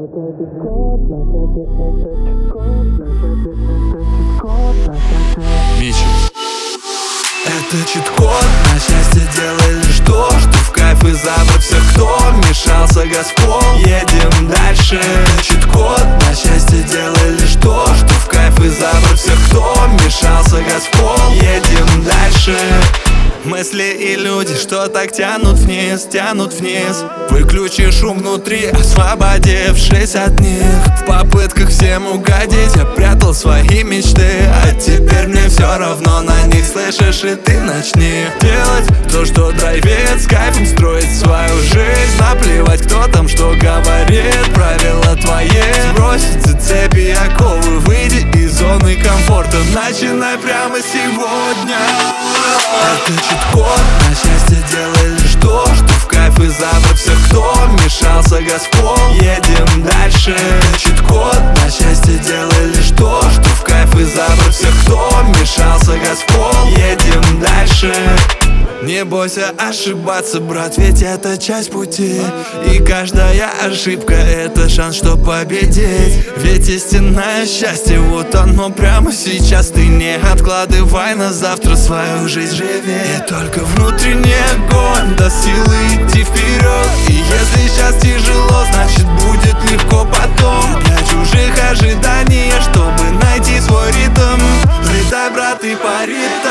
Это чит-код, на счастье делай лишь то, что в кайф и забыть всех, кто вмешался, Газпол. Едем дальше. Это чит-код, на счастье делай лишь то, что в кайф и забыть всех, кто вмешался, Газпол. Едем дальше. Мысли и люди, что так тянут вниз, тянут вниз. Выключи шум внутри, освободившись от них. В попытках всем угодить я прятал свои мечты, а теперь мне все равно на них, слышишь, и ты начни делать то, что драйвит, с кайфом строить свою жизнь. Наплевать, кто там что говорит, правила твои. Сбросить цепи и оковы, выйди из зоны комфорта, начинай прямо сегодня. Это чит-код, на счастье делай лишь то, что в кайф и забыть всех, кто вмешался, Газпол. Едем дальше. Это чит-код, на счастье делай лишь то, что в кайф и забыть всех, кто вмешался, Газпол. Едем дальше. Не бойся ошибаться, брат, ведь это часть пути. И каждая ошибка — это шанс, чтоб победить. Ведь истинное счастье, вот оно прямо сейчас. Ты не откладывай на завтра свою жизнь, живи. И только внутренний огонь даст силы идти вперед. И если сейчас тяжело, значит будет легко потом. Для чужих ожиданий, чтобы найти свой ритм, взлетай, брат, и пари там.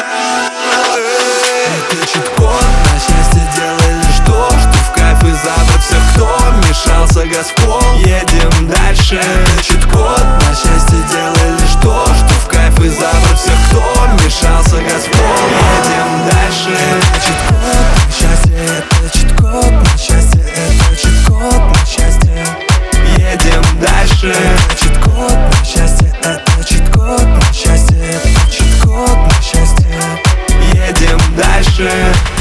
Это чит-код, на счастье делай лишь то, что в кайф и забыть всех, кто вмешался, Газпол. Едем дальше. Это чит-код, на счастье делай лишь то, что в кайф и забыть всех, кто вмешался, Газпол. Едем дальше. Это чит-код, на счастье, это чит-код, на счастье, это чит-код, на счастье. Едем дальше. Это чит-код, на счастье, это чит-код, на счастье, это чит-код, на счастье. Едем дальше.